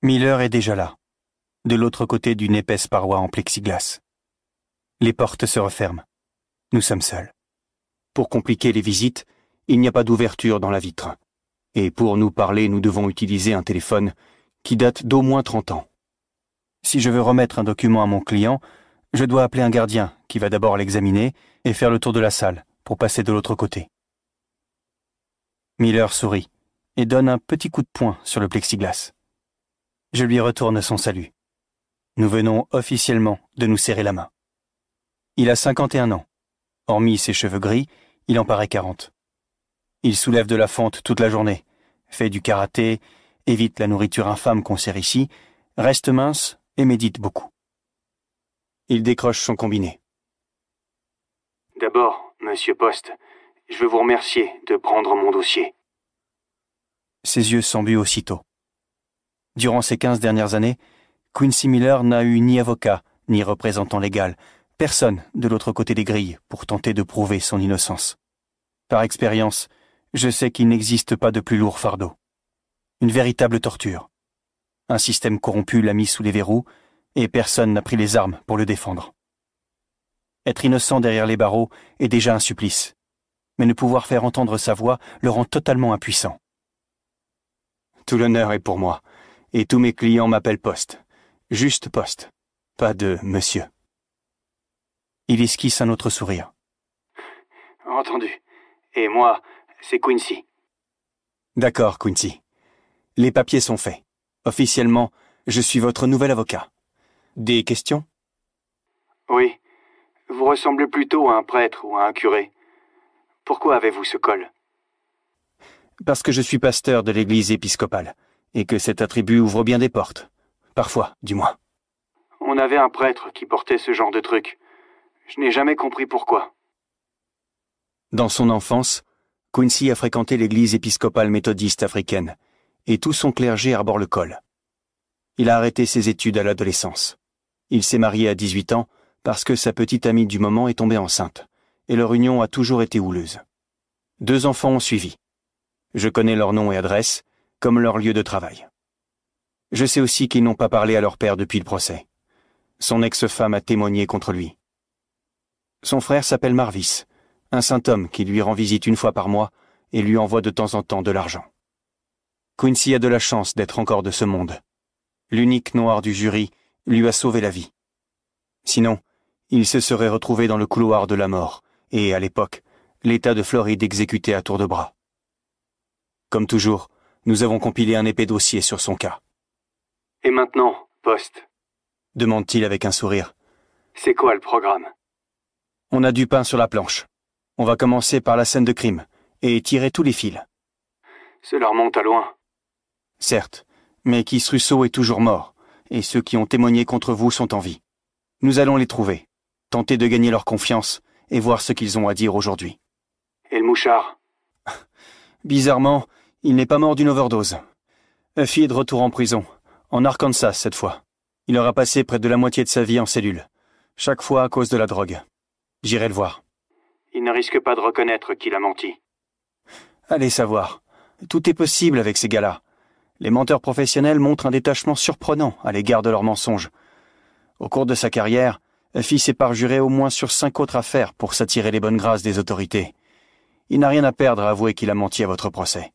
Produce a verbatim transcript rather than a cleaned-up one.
Miller est déjà là, de l'autre côté d'une épaisse paroi en plexiglas. Les portes se referment. Nous sommes seuls. Pour compliquer les visites, il n'y a pas d'ouverture dans la vitre. Et pour nous parler, nous devons utiliser un téléphone qui date d'au moins trente ans. Si je veux remettre un document à mon client, je dois appeler un gardien qui va d'abord l'examiner et faire le tour de la salle pour passer de l'autre côté. Miller sourit et donne un petit coup de poing sur le plexiglas. Je lui retourne son salut. Nous venons officiellement de nous serrer la main. Il a cinquante et un ans. Hormis ses cheveux gris, il en paraît quarante. Il soulève de la fonte toute la journée, fait du karaté, évite la nourriture infâme qu'on sert ici, reste mince et médite beaucoup. Il décroche son combiné. D'abord, Monsieur Post, je veux vous remercier de prendre mon dossier. Ses yeux s'embuent aussitôt. Durant ces quinze dernières années, Quincy Miller n'a eu ni avocat, ni représentant légal, personne de l'autre côté des grilles pour tenter de prouver son innocence. Par expérience, je sais qu'il n'existe pas de plus lourd fardeau. Une véritable torture. Un système corrompu l'a mis sous les verrous et personne n'a pris les armes pour le défendre. Être innocent derrière les barreaux est déjà un supplice, mais ne pouvoir faire entendre sa voix le rend totalement impuissant. Tout l'honneur est pour moi, et tous mes clients m'appellent Post. Juste Post, pas de monsieur. Il esquisse un autre sourire. Entendu. Et moi, c'est Quincy. D'accord, Quincy. Les papiers sont faits. Officiellement, je suis votre nouvel avocat. Des questions? Oui. Vous ressemblez plutôt à un prêtre ou à un curé. Pourquoi avez-vous ce col? Parce que je suis pasteur de l'église épiscopale, et que cet attribut ouvre bien des portes. Parfois, du moins. On avait un prêtre qui portait ce genre de truc. Je n'ai jamais compris pourquoi. Dans son enfance, Quincy a fréquenté l'église épiscopale méthodiste africaine, et tout son clergé arbore le col. Il a arrêté ses études à l'adolescence. Il s'est marié à dix-huit ans parce que sa petite amie du moment est tombée enceinte, et leur union a toujours été houleuse. Deux enfants ont suivi. Je connais leur nom et adresse, comme leur lieu de travail. Je sais aussi qu'ils n'ont pas parlé à leur père depuis le procès. Son ex-femme a témoigné contre lui. Son frère s'appelle Marvis, un saint homme qui lui rend visite une fois par mois et lui envoie de temps en temps de l'argent. Quincy a de la chance d'être encore de ce monde. L'unique noir du jury lui a sauvé la vie. Sinon, il se serait retrouvé dans le couloir de la mort et, à l'époque, l'État de Floride exécuté à tour de bras. Comme toujours, nous avons compilé un épais dossier sur son cas. Et maintenant, Post, demande-t-il avec un sourire. C'est quoi le programme? On a du pain sur la planche. On va commencer par la scène de crime et tirer tous les fils. Cela remonte à loin. Certes, mais Keith Russo est toujours mort, et ceux qui ont témoigné contre vous sont en vie. Nous allons les trouver, tenter de gagner leur confiance et voir ce qu'ils ont à dire aujourd'hui. Et le mouchard? Bizarrement, il n'est pas mort d'une overdose. Huffy est de retour en prison, en Arkansas cette fois. Il aura passé près de la moitié de sa vie en cellule, chaque fois à cause de la drogue. J'irai le voir. Il ne risque pas de reconnaître qu'il a menti. Allez savoir. Tout est possible avec ces gars-là. Les menteurs professionnels montrent un détachement surprenant à l'égard de leurs mensonges. Au cours de sa carrière, Huffy s'est parjuré au moins sur cinq autres affaires pour s'attirer les bonnes grâces des autorités. Il n'a rien à perdre à avouer qu'il a menti à votre procès.